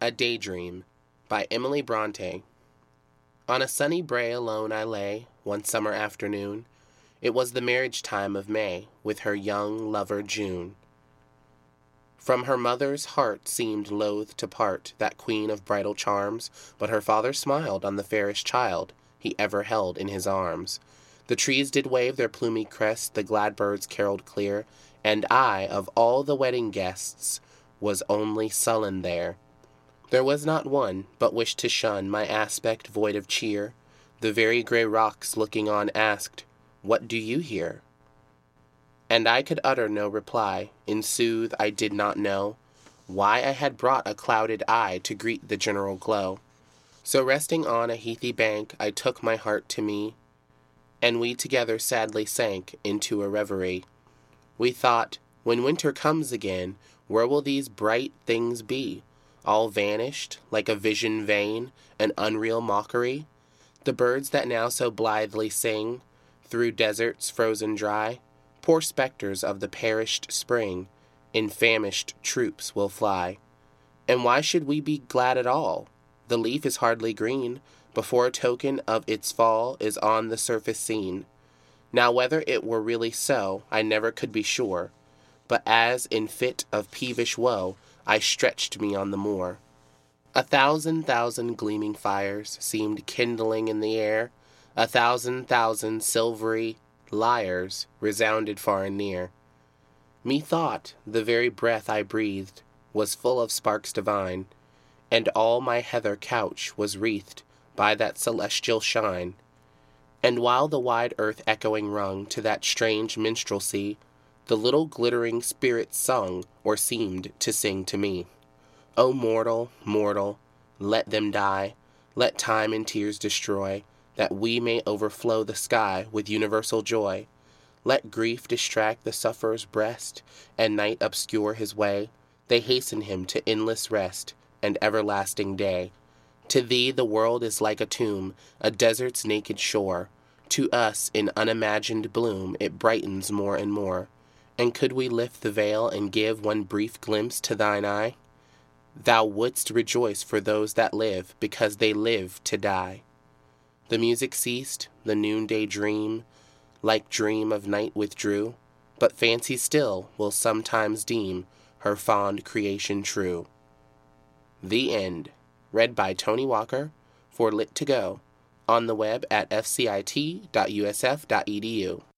A Daydream by Emily Bronte. On a sunny brae alone I lay, one summer afternoon. It was the marriage time of May, with her young lover June. From her mother's heart seemed loath to part, that queen of bridal charms, but her father smiled on the fairest child he ever held in his arms. The trees did wave their plumy crests, the glad birds caroled clear, and I, of all the wedding guests, was only sullen there. There was not one but wished to shun my aspect void of cheer. The very grey rocks looking on asked, "What do you here?" And I could utter no reply. In sooth, I did not know why I had brought a clouded eye to greet the general glow. So resting on a heathy bank, I took my heart to me, and we together sadly sank into a reverie. We thought, when winter comes again, where will these bright things be? All vanished, like a vision vain, an unreal mockery? The birds that now so blithely sing, through deserts frozen dry, poor spectres of the perished spring, in famished troops will fly. And why should we be glad at all? The leaf is hardly green, before a token of its fall is on the surface seen. Now whether it were really so, I never could be sure, but as in fit of peevish woe, I stretched me on the moor. A thousand gleaming fires seemed kindling in the air, a thousand silvery lyres resounded far and near. Methought the very breath I breathed was full of sparks divine, and all my heather couch was wreathed by that celestial shine. And while the wide earth echoing rung to that strange minstrelsy, the little glittering spirits sung, or seemed to sing to me. O mortal, mortal, let them die, let time and tears destroy, that we may overflow the sky with universal joy. Let grief distract the sufferer's breast, and night obscure his way. They hasten him to endless rest and everlasting day. To thee the world is like a tomb, a desert's naked shore. To us in unimagined bloom it brightens more and more. And could we lift the veil and give one brief glimpse to thine eye? Thou wouldst rejoice for those that live, because they live to die. The music ceased, the noonday dream, like dream of night withdrew, but fancy still will sometimes deem her fond creation true. The End. Read by Tony Walker for Lit2Go, on the web at fcit.usf.edu.